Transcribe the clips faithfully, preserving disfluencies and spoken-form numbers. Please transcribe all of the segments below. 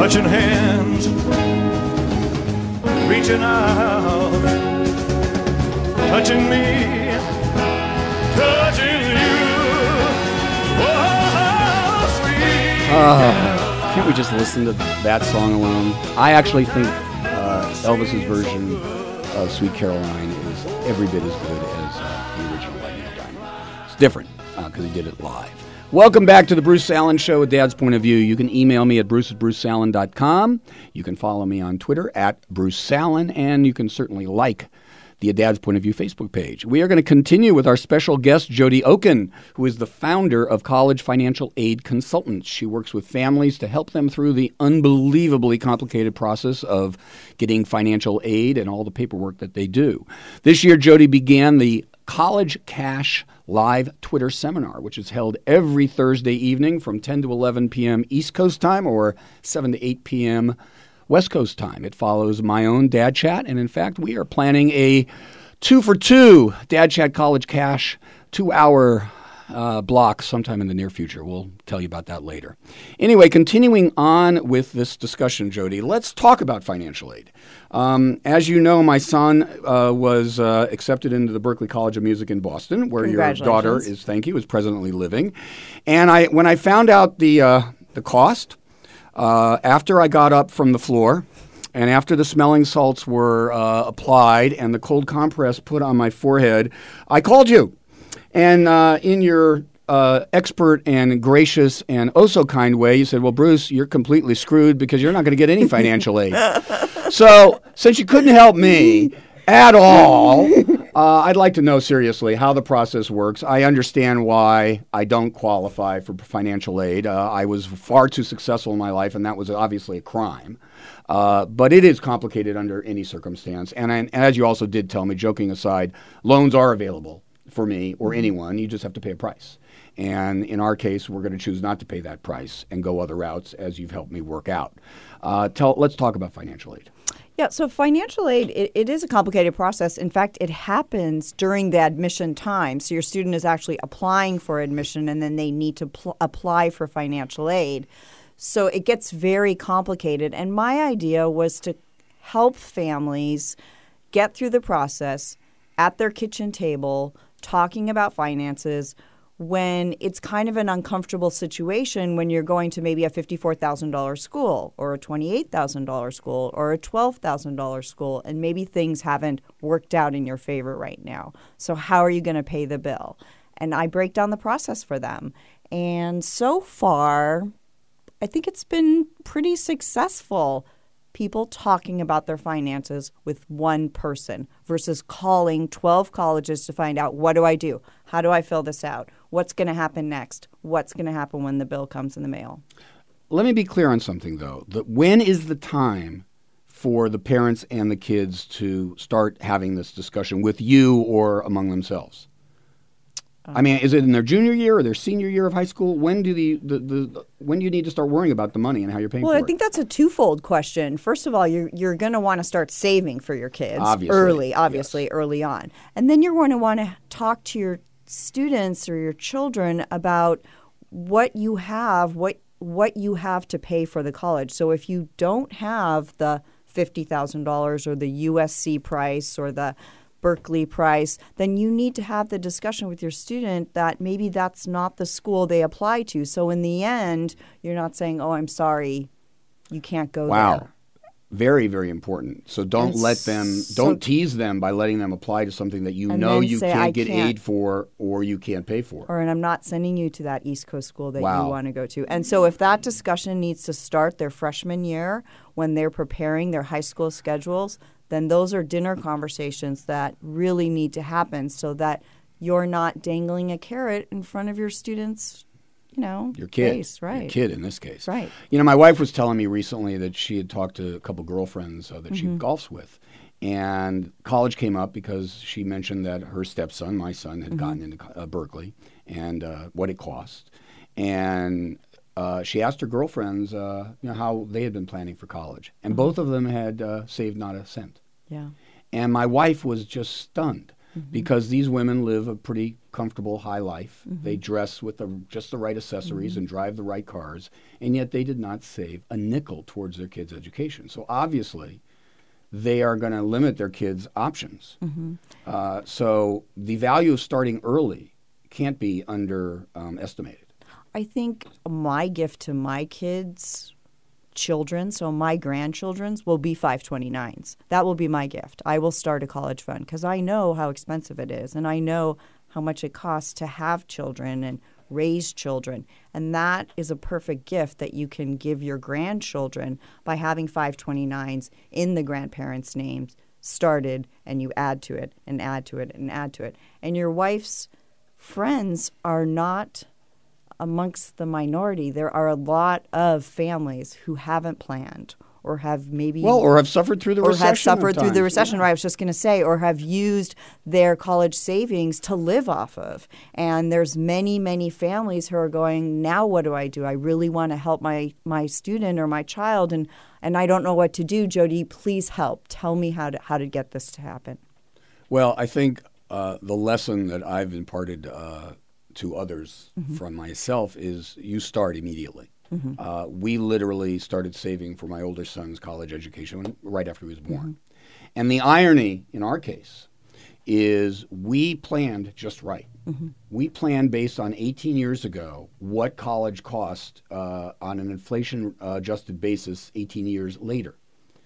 touching hands, reaching out, touching me, touching you. Oh, sweet. Uh, can't we just listen to that song alone? I actually think uh, Elvis's version of Sweet Caroline is every bit as good as uh, the original Lightning Diamond. It's different because uh, he did it live. Welcome back to the Bruce Salen Show with Dad's Point of View. You can email me at bruce at bruce salen dot com. You can follow me on Twitter at Bruce Salen, and you can certainly like the Dad's Point of View Facebook page. We are going to continue with our special guest, Jody Oken, who is the founder of College Financial Aid Consultants. She works with families to help them through the unbelievably complicated process of getting financial aid and all the paperwork that they do. This year, Jody began the College Cash Live Twitter Seminar, which is held every Thursday evening from ten to eleven p.m. East Coast time or seven to eight p.m. West Coast time. It follows my own Dad Chat, and in fact, we are planning a two for two Dad Chat College Cash two-hour uh, block sometime in the near future. We'll tell you about that later. Anyway, continuing on with this discussion, Jody, let's talk about financial aid. Um, as you know, my son uh, was uh, accepted into the Berklee College of Music in Boston, where your daughter is, thank you, is presently living. And I, when I found out the uh, the cost, uh, after I got up from the floor, and after the smelling salts were uh, applied and the cold compress put on my forehead, I called you. And uh, in your uh, expert and gracious and oh so kind way, you said, well, Bruce, you're completely screwed because you're not going to get any financial aid. So since you couldn't help me at all, uh, I'd like to know seriously how the process works. I understand why I don't qualify for financial aid. Uh, I was far too successful in my life, and that was obviously a crime. Uh, but it is complicated under any circumstance. And, I, and as you also did tell me, joking aside, loans are available for me or anyone. You just have to pay a price. And in our case, we're going to choose not to pay that price and go other routes, as you've helped me work out. Uh, tell, let's talk about financial aid. Yeah, so financial aid, it, it is a complicated process. In fact, it happens during the admission time. So your student is actually applying for admission, and then they need to pl- apply for financial aid. So it gets very complicated. And my idea was to help families get through the process at their kitchen table, talking about finances, when it's kind of an uncomfortable situation when you're going to maybe a fifty-four thousand dollars school or a twenty-eight thousand dollars school or a twelve thousand dollars school, and maybe things haven't worked out in your favor right now. So how are you going to pay the bill? And I break down the process for them. And so far, I think it's been pretty successful. People talking about their finances with one person versus calling twelve colleges to find out, what do I do? How do I fill this out? What's going to happen next? What's going to happen when the bill comes in the mail? Let me be clear on something, though. The, when is the time for the parents and the kids to start having this discussion with you or among themselves? I mean, is it in their junior year or their senior year of high school? When do the, the, the when do you need to start worrying about the money and how you're paying well, for it? Well, I think that's a twofold question. First of all, you're you're going to want to start saving for your kids obviously. early, obviously yes. early on, and then you're going to want to talk to your students or your children about what you have, what what you have to pay for the college. So if you don't have the fifty thousand dollars or the U S C price or the Berklee price, then you need to have the discussion with your student that maybe that's not the school they apply to. So in the end, you're not saying, oh, I'm sorry, you can't go wow. there. Very, very important. So don't And let them, so, don't tease them by letting them apply to something that you and know then you say, can't "I get can't." aid for or you can't pay for. Or and I'm not sending you to that East Coast school that Wow. you want to go to. And so if that discussion needs to start their freshman year when they're preparing their high school schedules, then those are dinner conversations that really need to happen so that you're not dangling a carrot in front of your students, you know, Your kid. face, right? Your kid in this case. Right. You know, my wife was telling me recently that she had talked to a couple girlfriends uh, that she Mm-hmm. golfs with. And college came up because she mentioned that her stepson, my son, had Mm-hmm. gotten into uh, Berklee and uh, what it cost. And uh, she asked her girlfriends uh, you know, how they had been planning for college. And Mm-hmm. both of them had uh, saved not a cent. Yeah. And my wife was just stunned. mm-hmm. because these women live a pretty comfortable, high life. Mm-hmm. They dress with the, just the right accessories mm-hmm. and drive the right cars, and yet they did not save a nickel towards their kids' education. So obviously, they are going to limit their kids' options. Mm-hmm. Uh, so the value of starting early can't be underestimated. Um, I think my gift to my kids' children, so my grandchildren's, will be five twenty-nines. That will be my gift. I will start a college fund because I know how expensive it is, and I know how much it costs to have children and raise children. And that is a perfect gift that you can give your grandchildren by having five twenty-nines in the grandparents' names started, and you add to it and add to it and add to it. And your wife's friends are not amongst the minority. There are a lot of families who haven't planned or have maybe... Well, or have suffered through the or recession. Or have suffered through the recession, yeah. right? I was just going to say, or have used their college savings to live off of. And there's many, many families who are going, now what do I do? I really want to help my, my student or my child, and, and I don't know what to do. Jody, please help. Tell me how to how to get this to happen. Well, I think uh, the lesson that I've imparted uh, to others mm-hmm. from myself is you start immediately. Mm-hmm. Uh, we literally started saving for my older son's college education when, right after he was born. Mm-hmm. And the irony in our case is we planned just right. Mm-hmm. We planned based on eighteen years ago what college cost uh, on an inflation-adjusted basis eighteen years later.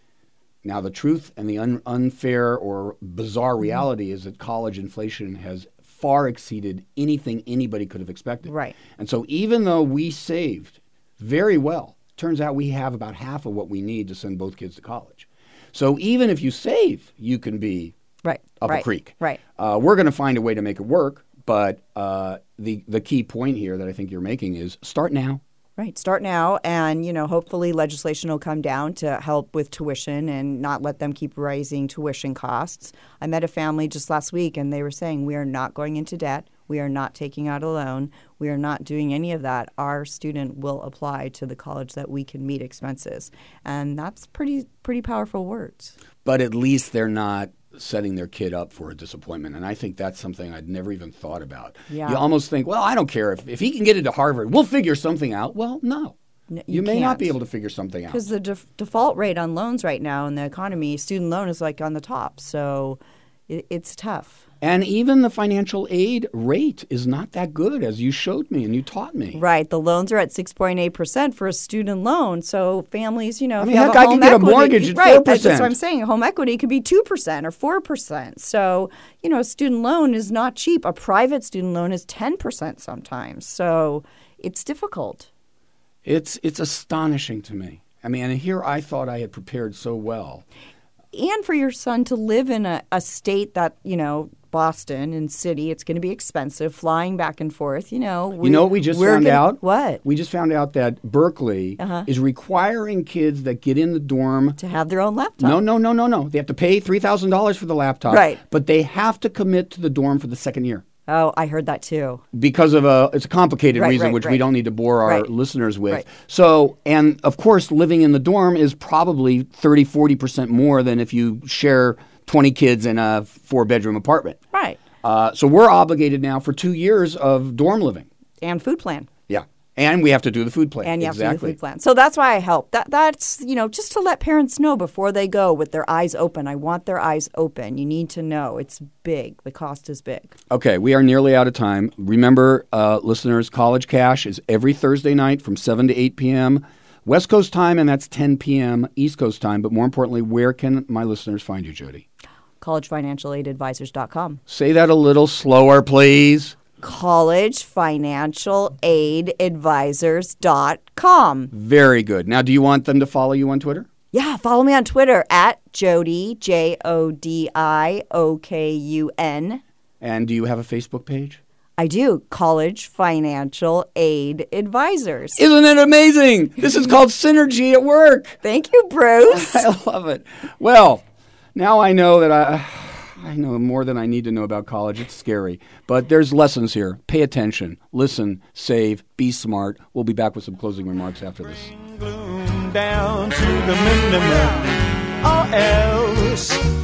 Now, the truth and the un- unfair or bizarre reality mm-hmm. is that college inflation has far exceeded anything anybody could have expected. Right. And so even though we saved very well, turns out we have about half of what we need to send both kids to college. So even if you save, you can be right. up right. a creek. Right. Uh, we're going to find a way to make it work, but uh, the the key point here that I think you're making is start now. Right. Start now, and, you know, hopefully legislation will come down to help with tuition and not let them keep raising tuition costs. I met a family just last week, and they were saying, we are not going into debt. We are not taking out a loan. We are not doing any of that. Our student will apply to the college that we can meet expenses. And that's pretty pretty powerful words. But at least they're not setting their kid up for a disappointment. And I think that's something I'd never even thought about. Yeah. You almost think, well, I don't care. If, if he can get into Harvard, we'll figure something out. Well, no. no you, you may can't. not be able to figure something out. Because the def- default rate on loans right now in the economy, student loan is like on the top. So it, it's tough. And even the financial aid rate is not that good, as you showed me and you taught me. Right. The loans are at six point eight percent for a student loan. So families, you know, I if mean, you heck, have a I home can get equity, a mortgage at right, four percent. That's what I'm saying. Home equity could be two percent or four percent. So, you know, a student loan is not cheap. A private student loan is ten percent sometimes. So it's difficult. It's it's astonishing to me. I mean, and here I thought I had prepared so well. And for your son to live in a, a state that, you know, Boston and city, it's going to be expensive, flying back and forth, you know. You know what we just found gonna, out? What? We just found out that Berkeley uh-huh. is requiring kids that get in the dorm to have their own laptop. No, no, no, no, no. They have to pay three thousand dollars for the laptop. Right. But they have to commit to the dorm for the second year. Oh, I heard that too. Because of a, it's a complicated right, reason, right, which right. we don't need to bore our right. listeners with. Right. So, and of course, living in the dorm is probably thirty, forty percent more than if you share twenty kids in a four-bedroom apartment. Right. Uh, so we're obligated now for two years of dorm living. And food plan. Yeah. And we have to do the food plan. And you exactly. have to do the food plan. So that's why I help. That That's, you know, just to let parents know before they go with their eyes open. I want their eyes open. You need to know. It's big. The cost is big. Okay. We are nearly out of time. Remember, uh, listeners, College Cash is every Thursday night from seven to eight p.m. West Coast time, and that's ten p.m. East Coast time. But more importantly, where can my listeners find you, Jody? college financial aid advisors dot com. Say that a little slower, please. college financial aid advisors dot com. Very good. Now, do you want them to follow you on Twitter? Yeah, follow me on Twitter at Jody, J O D I O K U N. And do you have a Facebook page? I do. College Financial Aid Advisors. Isn't it amazing? This is called synergy at work. Thank you, Bruce. I love it. Well, now I know that I... I know more than I need to know about college. It's scary. But there's lessons here. Pay attention. Listen. Save. Be smart. We'll be back with some closing remarks after this. Bring gloom down to the minimum, or else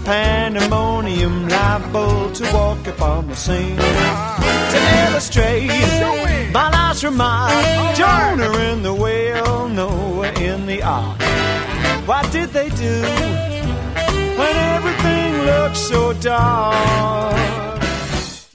pandemonium, liable to walk upon the scene. To illustrate my last remark, Jonah in the whale, Noah in the ark. What did they do when everything looked so dark?